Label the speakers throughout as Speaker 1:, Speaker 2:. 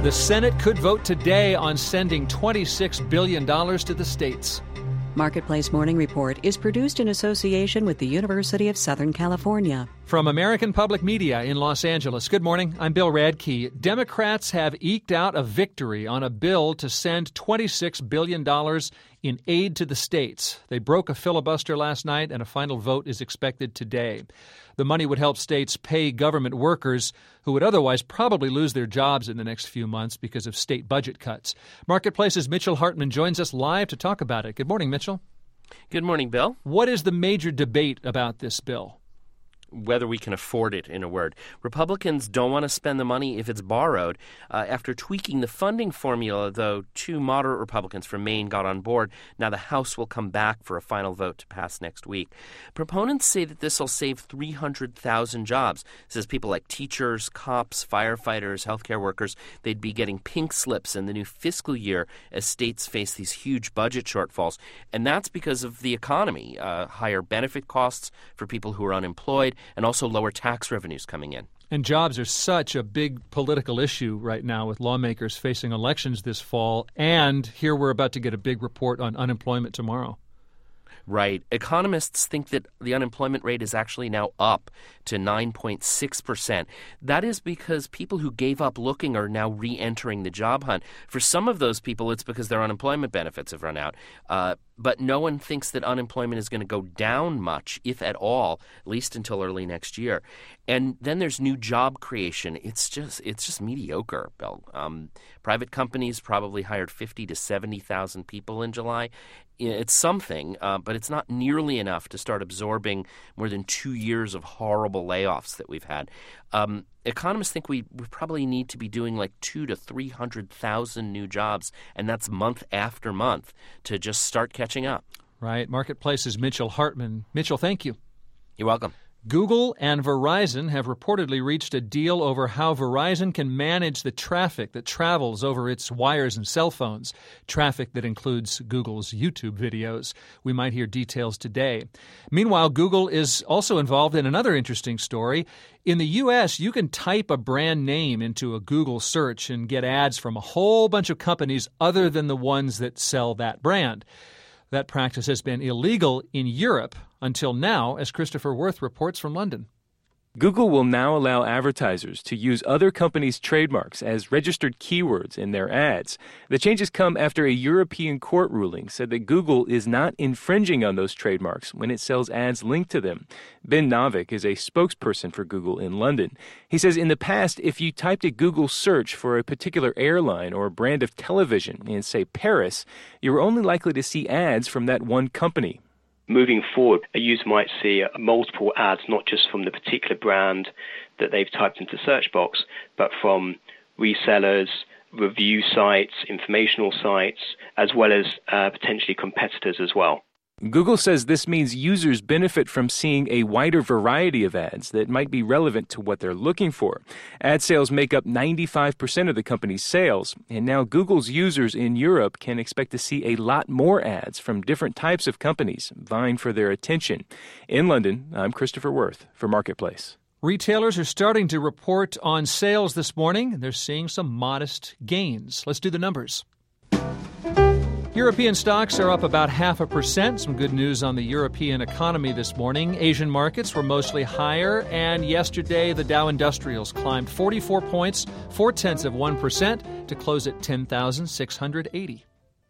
Speaker 1: The Senate could vote today on sending $26 billion to the states.
Speaker 2: Marketplace Morning Report is produced in association with the University of Southern California.
Speaker 1: From American Public Media in Los Angeles, good morning. I'm Bill Radke. Democrats have eked out a victory on a bill to send $26 billion in aid to the states. They broke a filibuster last night, and a final vote is expected today. The money would help states pay government workers who would otherwise probably lose their jobs in the next few months because of state budget cuts. Marketplace's Mitchell Hartman joins us live to talk about it. Good morning, Mitchell.
Speaker 3: Good morning, Bill.
Speaker 1: What is the major debate about this bill?
Speaker 3: Whether we can afford it, in a word. Republicans don't want to spend the money if it's borrowed. After tweaking the funding formula, though, 2 moderate Republicans from Maine got on board. Now the House will come back for a final vote to pass next week. Proponents say that this will save 300,000 jobs. This is people like teachers, cops, firefighters, healthcare workers. They'd be getting pink slips in the new fiscal year as states face these huge budget shortfalls. And that's because of the economy, higher benefit costs for people who are unemployed, and also lower tax revenues coming in.
Speaker 1: And jobs are such a big political issue right now with lawmakers facing elections this fall. And here we're about to get a big report on unemployment tomorrow.
Speaker 3: Right. Economists think that the unemployment rate is actually now up to 9.6%. That is because people who gave up looking are now re-entering the job hunt. For some of those people, it's because their unemployment benefits have run out. But no one thinks that unemployment is going to go down much, if at all, at least until early next year. And then there's new job creation. It's just mediocre, Bill. Private companies probably hired 50 to 70,000 people in July. It's something, but it's not nearly enough to start absorbing more than 2 years of horrible layoffs that we've had. Economists think we probably need to be doing like 200,000 to 300,000 new jobs, and that's month after month, to just start catching up.
Speaker 1: Right. Marketplace's Mitchell Hartman. Mitchell, thank you.
Speaker 3: You're welcome.
Speaker 1: Google and Verizon have reportedly reached a deal over how Verizon can manage the traffic that travels over its wires and cell phones, traffic that includes Google's YouTube videos. We might hear details today. Meanwhile, Google is also involved in another interesting story. In the U.S., you can type a brand name into a Google search and get ads from a whole bunch of companies other than the ones that sell that brand. That practice has been illegal in Europe until now, as Christopher Worth reports from London.
Speaker 4: Google will now allow advertisers to use other companies' trademarks as registered keywords in their ads. The changes come after a European court ruling said that Google is not infringing on those trademarks when it sells ads linked to them. Ben Novick is a spokesperson for Google in London. He says in the past, if you typed a Google search for a particular airline or brand of television in, say, Paris, you were only likely to see ads from that one company.
Speaker 5: Moving forward, a user might see multiple ads, not just from the particular brand that they've typed into the search box, but from resellers, review sites, informational sites, as well as potentially competitors as well.
Speaker 4: Google says this means users benefit from seeing a wider variety of ads that might be relevant to what they're looking for. Ad sales make up 95% of the company's sales, and now Google's users in Europe can expect to see a lot more ads from different types of companies vying for their attention. In London, I'm Christopher Worth for Marketplace.
Speaker 1: Retailers are starting to report on sales this morning, and they're seeing some modest gains. Let's do the numbers. European stocks are up about 0.5%. Some good news on the European economy this morning. Asian markets were mostly higher, and yesterday the Dow Industrials climbed 44 points, 0.4%, to close at 10,680.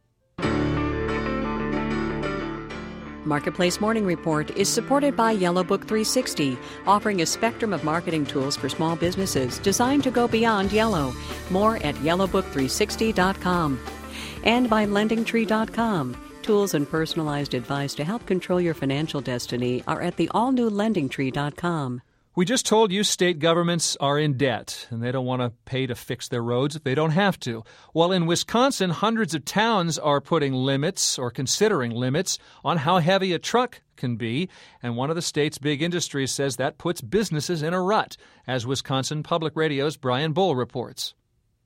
Speaker 2: Marketplace Morning Report is supported by Yellow Book 360, offering a spectrum of marketing tools for small businesses designed to go beyond yellow. More at yellowbook360.com. And by LendingTree.com. Tools and personalized advice to help control your financial destiny are at the all-new LendingTree.com.
Speaker 1: We just told you state governments are in debt, and they don't want to pay to fix their roads if they don't have to. Well, in Wisconsin, hundreds of towns are putting limits or considering limits on how heavy a truck can be, and one of the state's big industries says that puts businesses in a rut, as Wisconsin Public Radio's Brian Bull reports.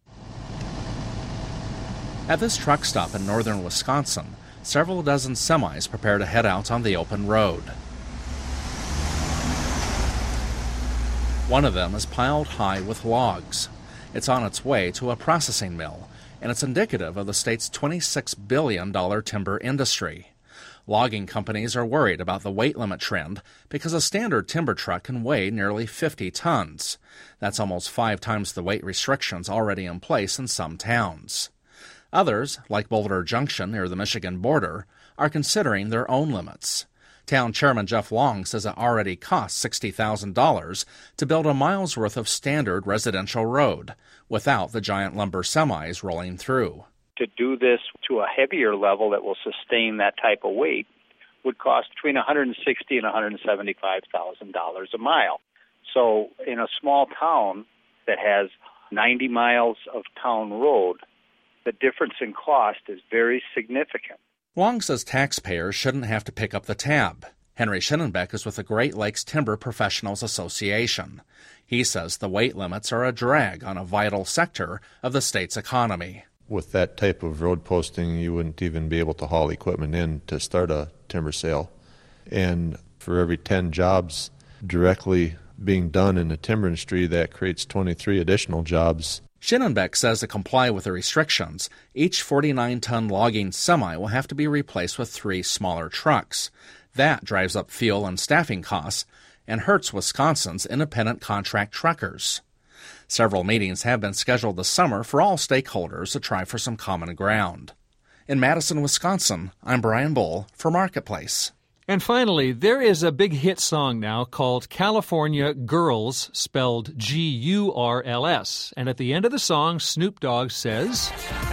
Speaker 6: At this truck stop in northern Wisconsin, several dozen semis prepare to head out on the open road. One of them is piled high with logs. It's on its way to a processing mill, and it's indicative of the state's $26 billion timber industry. Logging companies are worried about the weight limit trend because a standard timber truck can weigh nearly 50 tons. That's almost 5 times the weight restrictions already in place in some towns. Others, like Boulder Junction near the Michigan border, are considering their own limits. Town Chairman Jeff Long says it already costs $60,000 to build a mile's worth of standard residential road without the giant lumber semis rolling through.
Speaker 7: To do this to a heavier level that will sustain that type of weight would cost between $160,000 and $175,000 a mile. So in a small town that has 90 miles of town road, the difference in cost is very significant.
Speaker 6: Long says taxpayers shouldn't have to pick up the tab. Henry Schinenbeck is with the Great Lakes Timber Professionals Association. He says the weight limits are a drag on a vital sector of the state's economy.
Speaker 8: With that type of road posting, you wouldn't even be able to haul equipment in to start a timber sale. And for every 10 jobs directly being done in the timber industry, that creates 23 additional jobs.
Speaker 6: Schinenbeck says to comply with the restrictions, each 49-ton logging semi will have to be replaced with 3 smaller trucks. That drives up fuel and staffing costs and hurts Wisconsin's independent contract truckers. Several meetings have been scheduled this summer for all stakeholders to try for some common ground. In Madison, Wisconsin, I'm Brian Bull for Marketplace.
Speaker 1: And finally, there is a big hit song now called California Girls, spelled G-U-R-L-S. And at the end of the song, Snoop Dogg says,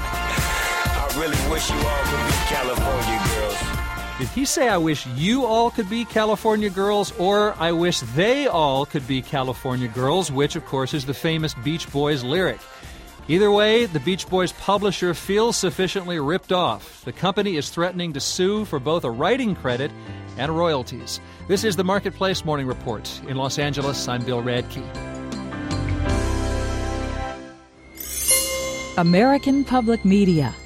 Speaker 9: I really wish you all could be California girls.
Speaker 1: Did he say, I wish you all could be California girls, or I wish they all could be California girls, which, of course, is the famous Beach Boys lyric. Either way, the Beach Boys publisher feels sufficiently ripped off. The company is threatening to sue for both a writing credit and royalties. This is the Marketplace Morning Report. In Los Angeles, I'm Bill Radke.
Speaker 10: American Public Media